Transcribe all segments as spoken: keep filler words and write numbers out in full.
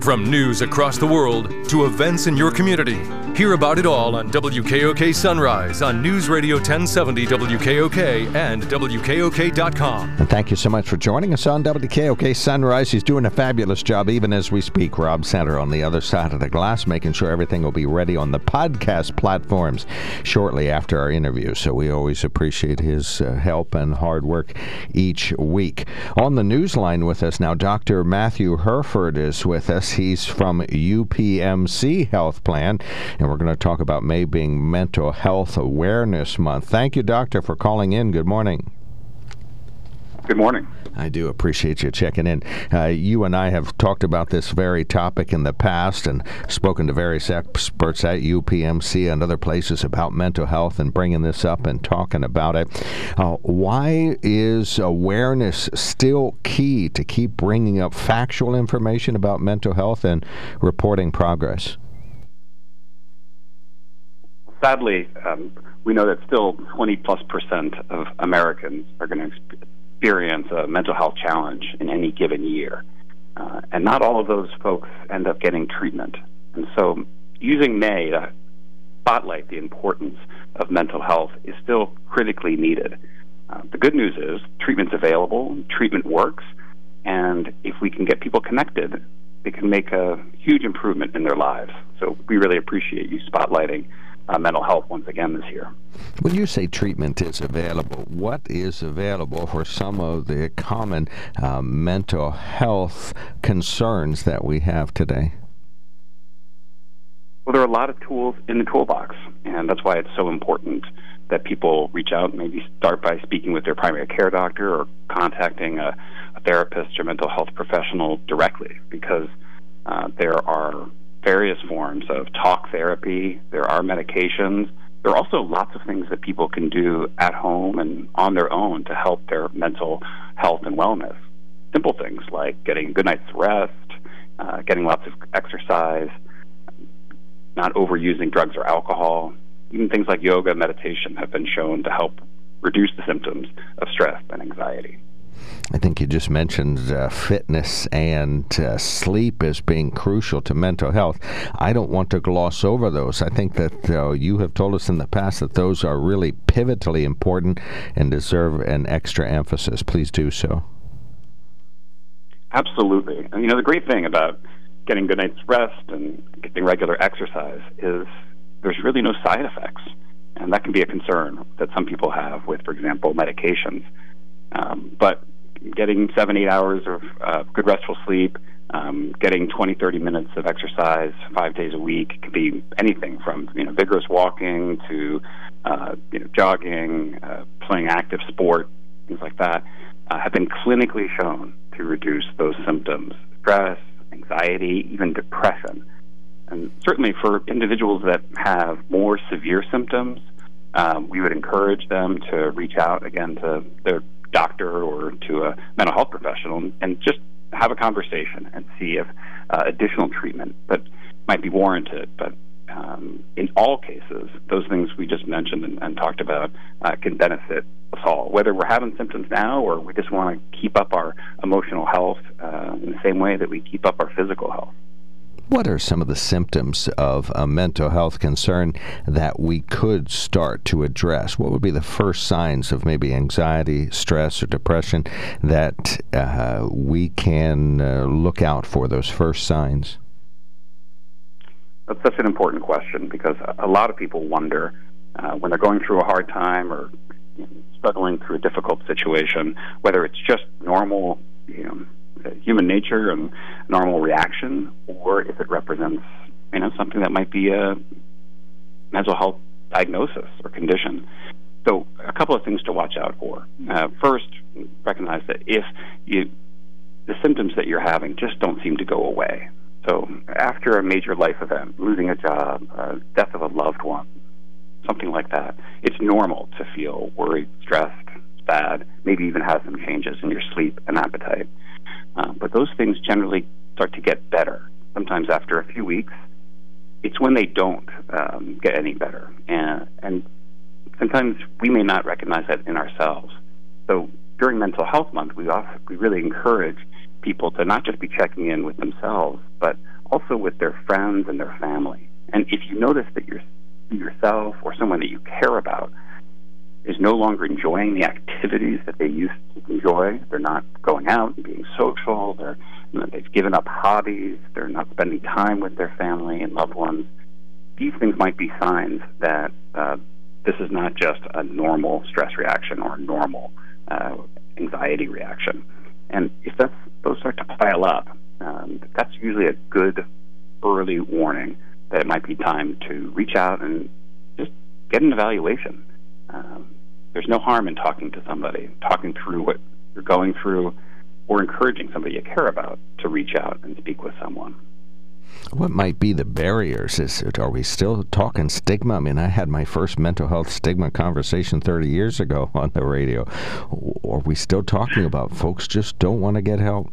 From news across the world to events in your community, hear about it all on W K O K Sunrise on News Radio ten seventy W K O K and W K O K dot com. And thank you so much for joining us on W K O K Sunrise. He's doing a fabulous job even as we speak. Rob Center on the other side of the glass, making sure everything will be ready on the podcast platforms shortly after our interview. So we always appreciate his uh, help and hard work each week. On the news line with us now, Doctor Matthew Herford is with us. He's from U P M C Health Plan, and we're going to talk about May being Mental Health Awareness Month. Thank you, Doctor, for calling in. Good morning. Good morning. I do appreciate you checking in. Uh, you and I have talked about this very topic in the past and spoken to various experts at U P M C and other places about mental health and bringing this up and talking about it. Uh, why is awareness still key to keep bringing up factual information about mental health and reporting progress? Sadly, um, we know that still twenty plus percent of Americans are going to experience a mental health challenge in any given year. Uh, and not all of those folks end up getting treatment. And so using May to spotlight the importance of mental health is still critically needed. Uh, the good news is treatment's available, treatment works, and if we can get people connected, it can make a huge improvement in their lives. So we really appreciate you spotlighting Uh, mental health once again this year. When you say treatment is available, what is available for some of the common uh, mental health concerns that we have today? Well, there are a lot of tools in the toolbox, and that's why it's so important that people reach out and maybe start by speaking with their primary care doctor or contacting a, a therapist or mental health professional directly, because uh, there are various forms of talk therapy. There are medications. There are also lots of things that people can do at home and on their own to help their mental health and wellness. Simple things like getting a good night's rest, uh, getting lots of exercise, not overusing drugs or alcohol. Even things like yoga, meditation have been shown to help reduce the symptoms of stress and anxiety. I think you just mentioned uh, fitness and uh, sleep as being crucial to mental health. I don't want to gloss over those. I think that uh, you have told us in the past that those are really pivotally important and deserve an extra emphasis. Please do so. Absolutely. And, you know, the great thing about getting good night's rest and getting regular exercise is there's really no side effects. And that can be a concern that some people have with, for example, medications. Um, but getting seven, eight hours of uh, good restful sleep, um, getting twenty, thirty minutes of exercise five days a week can be anything from, you know, vigorous walking to, uh, you know, jogging, uh, playing active sport, things like that, uh, have been clinically shown to reduce those symptoms, stress, anxiety, even depression. And certainly for individuals that have more severe symptoms, um, we would encourage them to reach out again to their doctor or to a mental health professional and just have a conversation and see if uh, additional treatment but might be warranted. But um, in all cases, those things we just mentioned and, and talked about uh, can benefit us all, whether we're having symptoms now or we just want to keep up our emotional health uh, in the same way that we keep up our physical health. What are some of the symptoms of a mental health concern that we could start to address? What would be the first signs of maybe anxiety, stress, or depression that uh, we can uh, look out for, those first signs? That's such an important question because a lot of people wonder uh, when they're going through a hard time or you know, struggling through a difficult situation, whether it's just normal, you know, human nature and normal reaction, or if it represents, you know, something that might be a mental health diagnosis or condition. So a couple of things to watch out for. Uh, first, recognize that if you, the symptoms that you're having just don't seem to go away. So after a major life event, losing a job, uh, death of a loved one, something like that, it's normal to feel worried, stressed, sad, maybe even have some changes in your sleep and appetite. Uh, but those things generally start to get better. Sometimes after a few weeks, it's when they don't um, get any better. And, and sometimes we may not recognize that in ourselves. So during Mental Health Month, we, often, we really encourage people to not just be checking in with themselves, but also with their friends and their family. And if you notice that you're, yourself or someone that you care about is no longer enjoying the activities that they used to enjoy, they're not going out and being social, they're, you know, they've given up hobbies, they're not spending time with their family and loved ones, these things might be signs that uh, this is not just a normal stress reaction or a normal uh, anxiety reaction. And if that's, those start to pile up, um, that's usually a good early warning that it might be time to reach out and just get an evaluation. Um, there's no harm in talking to somebody, talking through what you're going through, or encouraging somebody you care about to reach out and speak with someone. What might be the barriers? Is it, are we still talking stigma? I mean, I had my first mental health stigma conversation thirty years ago on the radio. Are we still talking about folks just don't want to get help?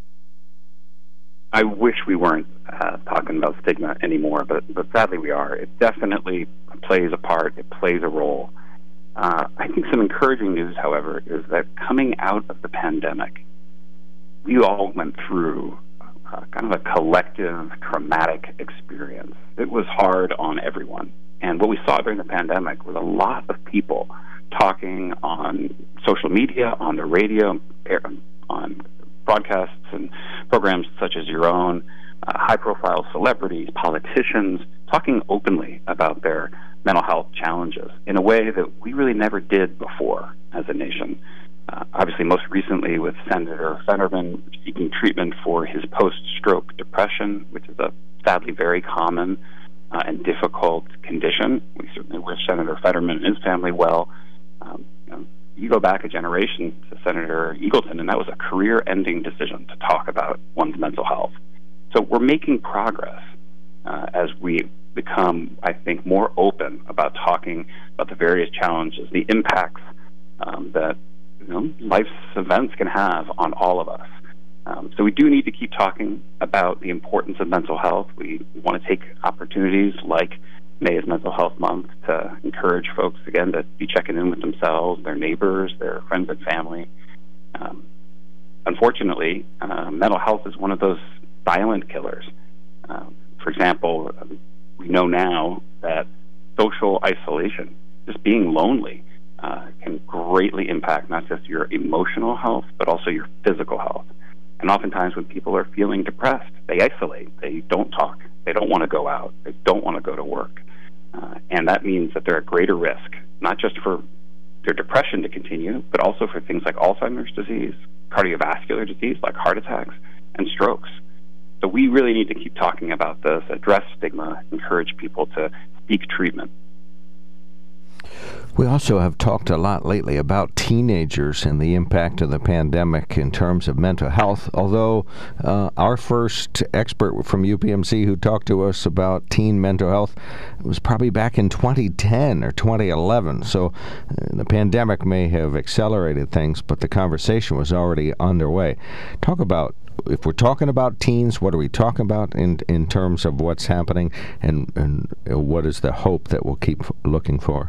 I wish we weren't uh, talking about stigma anymore, but, but sadly we are. It definitely plays a part. It plays a role. Uh, I think some encouraging news, however, is that coming out of the pandemic, we all went through uh, kind of a collective traumatic experience. It was hard on everyone. And what we saw during the pandemic was a lot of people talking on social media, on the radio, on broadcasts and programs such as your own, uh, high-profile celebrities, politicians, talking openly about their mental health challenges in a way that we really never did before as a nation. Uh, obviously, most recently with Senator Fetterman seeking treatment for his post-stroke depression, which is a sadly very common uh, and difficult condition. We certainly wish Senator Fetterman and his family well. Um, you know, you go back a generation to Senator Eagleton, and that was a career-ending decision to talk about one's mental health. So we're making progress uh, as we become, I think, more open about talking about the various challenges, the impacts um, that you know, life's events can have on all of us. Um, so we do need to keep talking about the importance of mental health. We want to take opportunities like May is Mental Health Month to encourage folks, again, to be checking in with themselves, their neighbors, their friends and family. Um, unfortunately, uh, mental health is one of those silent killers. Uh, for example, we know now that social isolation, just being lonely, uh, can greatly impact not just your emotional health, but also your physical health. And oftentimes when people are feeling depressed, they isolate, they don't talk, they don't want to go out, they don't want to go to work. Uh, and that means that they're at greater risk, not just for their depression to continue, but also for things like Alzheimer's disease, cardiovascular disease like heart attacks, and strokes. So we really need to keep talking about this, address stigma, encourage people to seek treatment. We also have talked a lot lately about teenagers and the impact of the pandemic in terms of mental health, although uh, our first expert from U P M C who talked to us about teen mental health was probably back in twenty ten or twenty eleven. So uh, the pandemic may have accelerated things, but the conversation was already underway. Talk about, if we're talking about teens, what are we talking about in in terms of what's happening, and, and what is the hope that we'll keep looking for?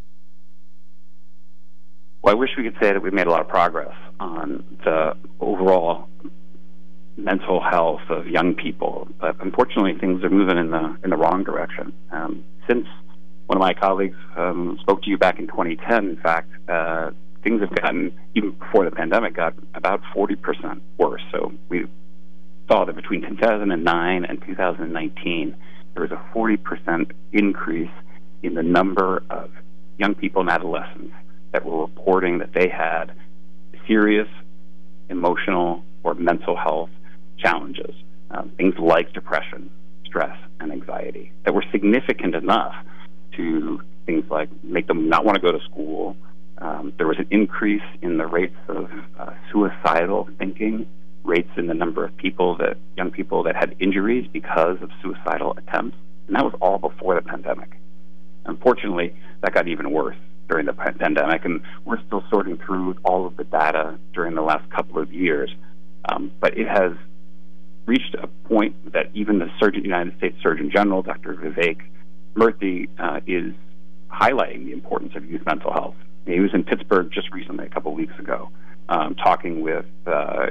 Well, I wish we could say that we've made a lot of progress on the overall mental health of young people, but unfortunately things are moving in the in the wrong direction. Um, since one of my colleagues um, spoke to you back in twenty ten, in fact, uh, things have gotten, even before the pandemic, got about forty percent worse. So we saw that between two thousand nine and two thousand nineteen, there was a forty percent increase in the number of young people and adolescents that were reporting that they had serious emotional or mental health challenges, um, things like depression, stress, and anxiety, that were significant enough to things like make them not want to go to school. Um, there was an increase in the rates of uh, suicidal thinking, rates in the number of people that, young people that had injuries because of suicidal attempts, and that was all before the pandemic. Unfortunately, that got even worse during the pandemic, and we're still sorting through all of the data during the last couple of years. Um, but it has reached a point that even the Surgeon, United States Surgeon General, Doctor Vivek Murthy, uh, is highlighting the importance of youth mental health. He was in Pittsburgh just recently, a couple of weeks ago, um, talking with uh,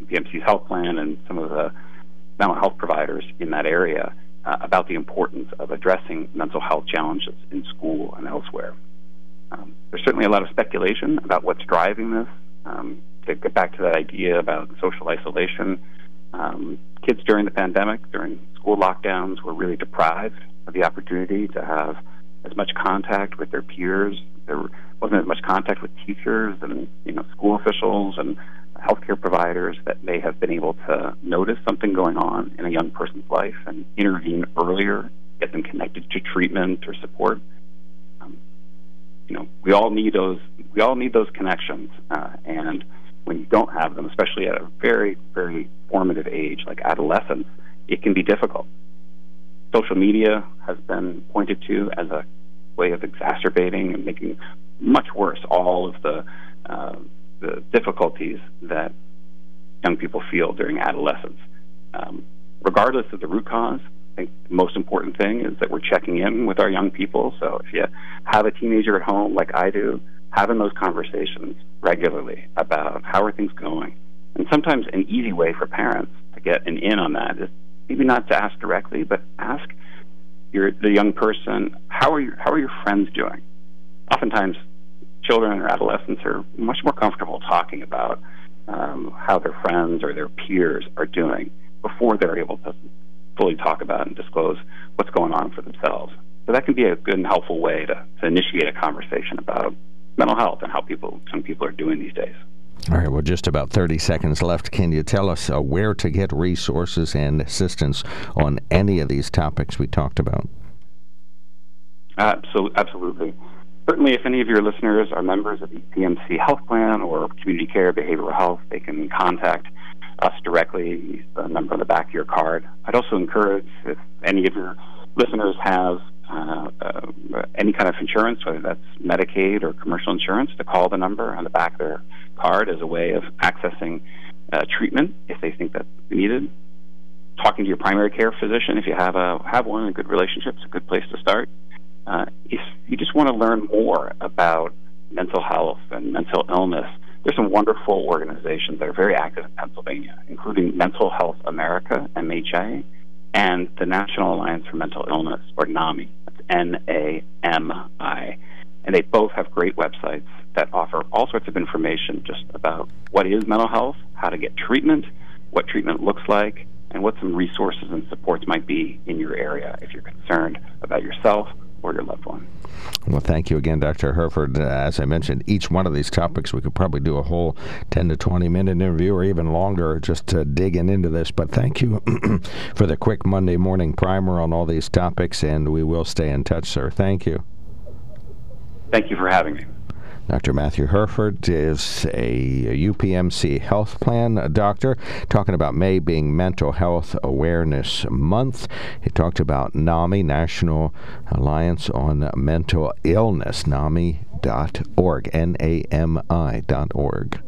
U P M C's health plan and some of the mental health providers in that area uh, about the importance of addressing mental health challenges in school and elsewhere. Um, there's certainly a lot of speculation about what's driving this. Um, to get back to that idea about social isolation, um, kids during the pandemic, during school lockdowns, were really deprived of the opportunity to have as much contact with their peers. There wasn't as much contact with teachers and you know school officials and healthcare providers that may have been able to notice something going on in a young person's life and intervene earlier, get them connected to treatment or support. Um, you know, we all need those. We all need those connections, uh, and when you don't have them, especially at a very, very formative age like adolescence, it can be difficult. Social media has been pointed to as a way of exacerbating and making much worse all of the uh, the difficulties that young people feel during adolescence. Um, regardless of the root cause, I think the most important thing is that we're checking in with our young people. So if you have a teenager at home like I do, having those conversations regularly about how are things going. And sometimes an easy way for parents to get an in on that is maybe not to ask directly, but ask your the young person, how are your, how are your friends doing? Oftentimes, children or adolescents are much more comfortable talking about um, how their friends or their peers are doing before they're able to fully talk about and disclose what's going on for themselves. So that can be a good and helpful way to, to initiate a conversation about mental health and how people, some people are doing these days. All right, well, just about thirty seconds left. Can you tell us uh, where to get resources and assistance on any of these topics we talked about? Absolutely. Absolutely. Certainly, if any of your listeners are members of the U P M C Health Plan or Community Care Behavioral Health, they can contact us directly. Use the number on the back of your card. I'd also encourage, if any of your listeners have uh, uh, any kind of insurance, whether that's Medicaid or commercial insurance, to call the number on the back of their card as a way of accessing uh, treatment if they think that's needed. Talking to your primary care physician, if you have a have one, a good relationship, it's a good place to start. Uh, if you just want to learn more about mental health and mental illness, there's some wonderful organizations that are very active in Pennsylvania, including Mental Health America, M H A, and the National Alliance for Mental Illness, or NAMI. That's N A M I. And they both have great websites that offer all sorts of information just about what is mental health, how to get treatment, what treatment looks like, and what some resources and supports might be in your area if you're concerned about yourself or your loved one. Well, thank you again, Doctor Herford. Uh, as I mentioned, each one of these topics, we could probably do a whole ten to twenty minute interview or even longer just to digging into this. But thank you for the quick Monday morning primer on all these topics, and we will stay in touch, sir. Thank you. Thank you for having me. Doctor Matthew Herford is a U P M C health plan doctor, talking about May being Mental Health Awareness Month. He talked about NAMI, National Alliance on Mental Illness, NAMI dot org, N A M I dot org.